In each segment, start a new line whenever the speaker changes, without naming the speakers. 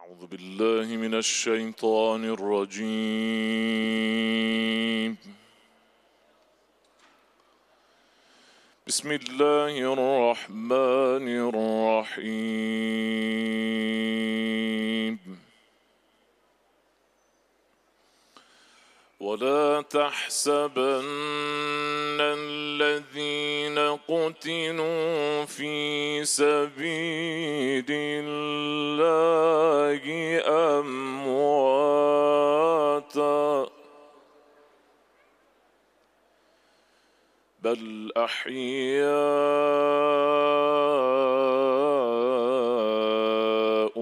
أعوذ بالله من الشيطان الرجيم. بسم الله الرحمن الرحيم. ولا تحسبن الذين قتلوا في سبيل الله أمواتا بل أحياء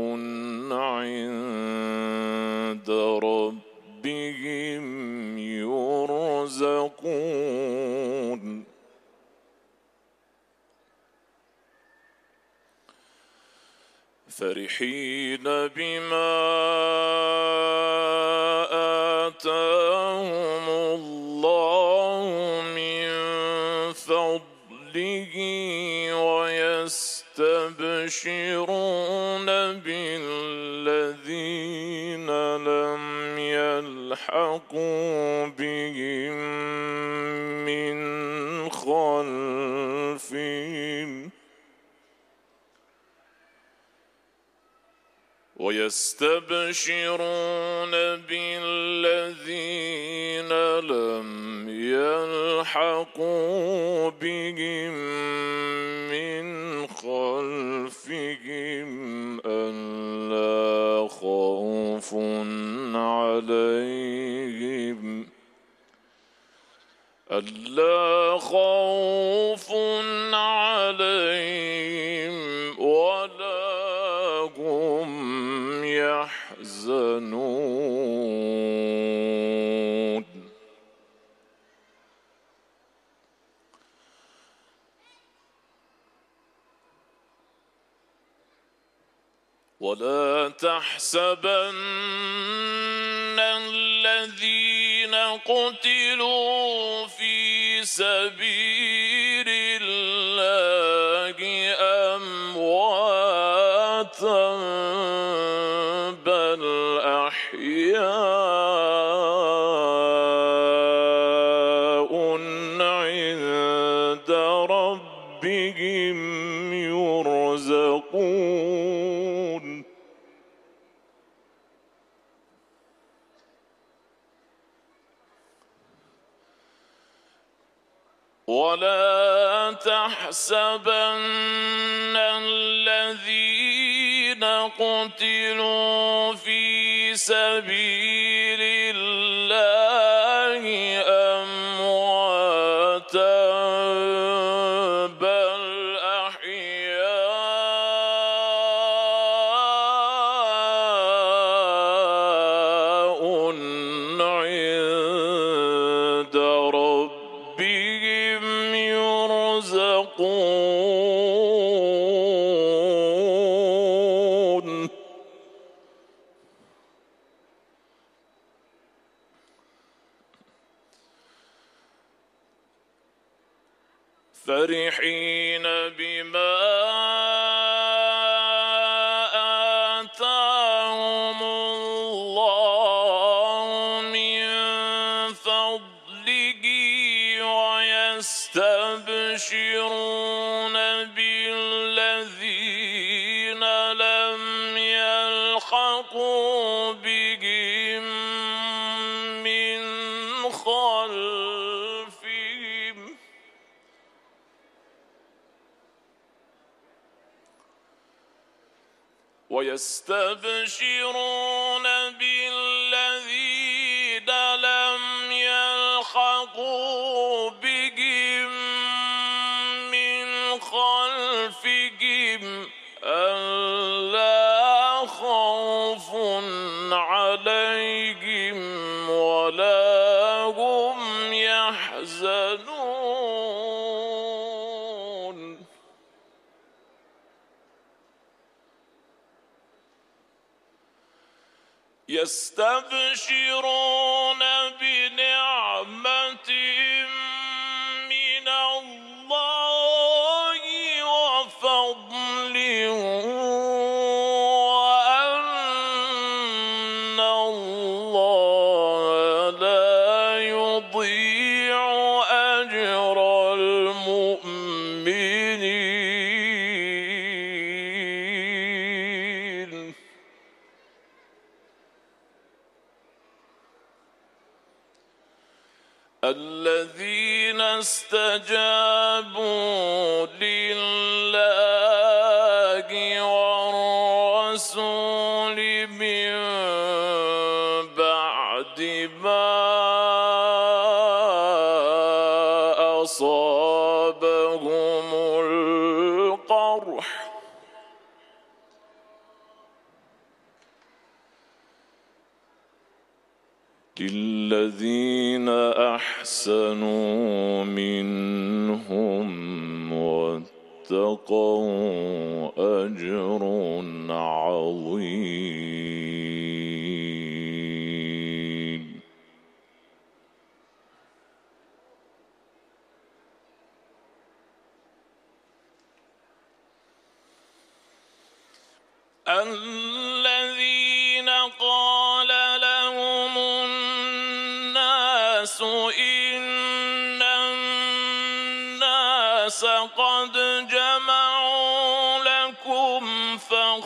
عند ربهم يرزقون فرحين بما آتاهم الله من فضله ويستبشرون بالذين لم يلحقوا بهم من خلفهم ألا خوف عليهم ولا هم يحزنون ولا تحسبن الذين قتلوا في سبيل الله أمواتا بل أحياء عند ربهم يرزقون ولا تحسبن الذين قتلوا في سبيل الله أمواتا بل أحياء عند ربهم يرزقون فرحين بما آتاهم الله من فضله ويستبشرون بالذين لم يلحقوا بهم من خلفهم ألا خوف عليهم ولا هم يحزنون يستبشرون بنعمة من الله وفضل وأن الذين استجابوا لله والرسول من بعد ما أصابهم القرح للذين أحسنوا منهم واتقوا أجر عظيم. الذين قال لهم الناس إن الناس قد جمعوا لكم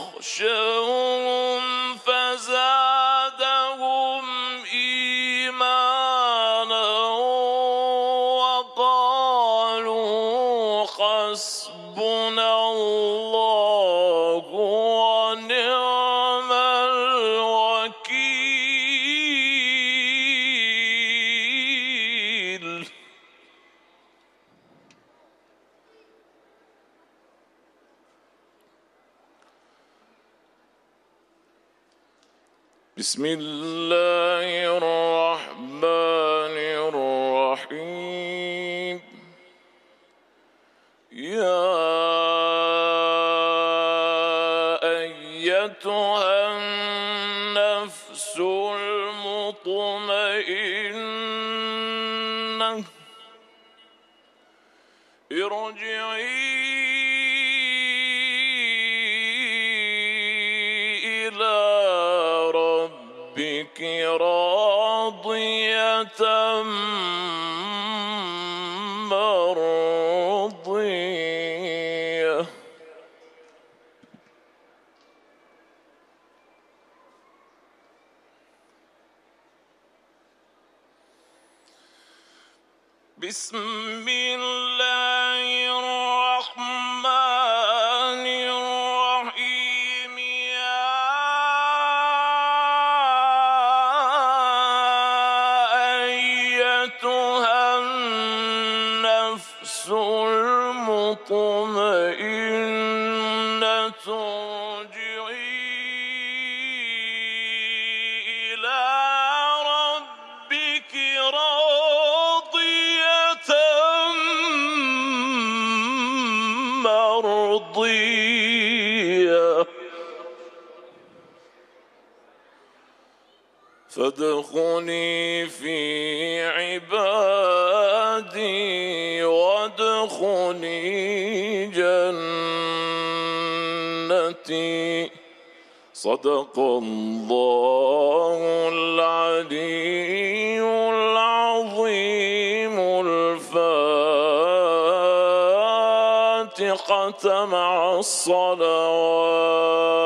فاخشوهم فزادهم إيمانا وقالوا حسبنا الله ونعم الوكيل. بسم الله الرحمن الرحيم. يا أيتها النفس المطمئنة ارجعي إلى ربك راضية مرضية. بسم الله الرحمن الرحيم. يا أيتها النفس المطمئنة ارجعي إلى ربك راضية مرضية فادخلي في عبادي وادخلي جنتي. صدق الله العلي العظيم. الفاتحة مع الصلوات.